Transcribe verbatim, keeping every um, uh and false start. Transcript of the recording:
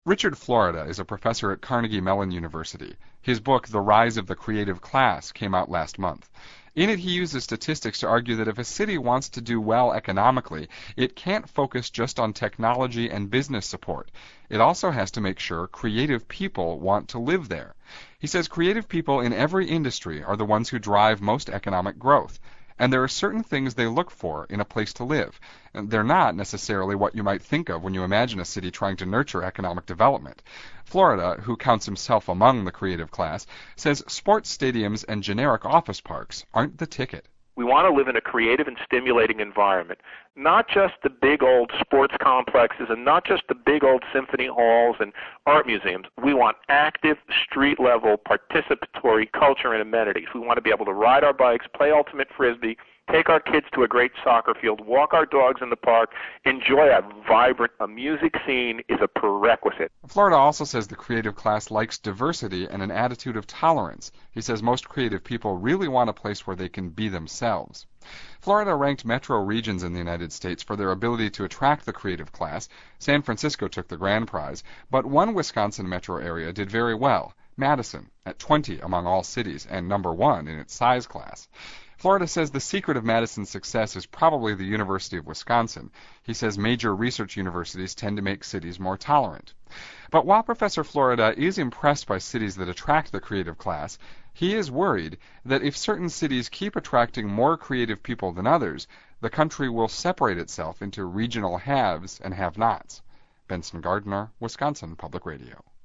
Richard Florida is a professor at Carnegie Mellon University. His book, The Rise of the Creative Class, came out last month. In it, he uses statistics to argue that if a city wants to do well economically, it can't focus just on technology and business support. It also has to make sure creative people want to live there. He says creative people in every industry are the ones who drive most economic growth. And there are certain things they look for in a place to live. And they're not necessarily what you might think of when you imagine a city trying to nurture economic development. Florida, who counts himself among the creative class, says sports stadiums and generic office parks aren't the ticket. We want to live in a creative and stimulating environment, not just the big old sports complexes and not just the big old symphony halls and art museums. We want active, street-level, participatory culture and amenities. We want to be able to ride our bikes, play ultimate frisbee, take our kids to a great soccer field, walk our dogs in the park, enjoy a vibrant a music scene is a prerequisite. Florida also says the creative class likes diversity and an attitude of tolerance. He says most creative people really want a place where they can be themselves. Florida ranked metro regions in the United States for their ability to attract the creative class. San Francisco took the grand prize, but one Wisconsin metro area did very well, Madison, at twenty among all cities and number one in its size class. Florida says the secret of Madison's success is probably the University of Wisconsin. He says major research universities tend to make cities more tolerant. But while Professor Florida is impressed by cities that attract the creative class, he is worried that if certain cities keep attracting more creative people than others, the country will separate itself into regional haves and have-nots. Benson Gardner, Wisconsin Public Radio.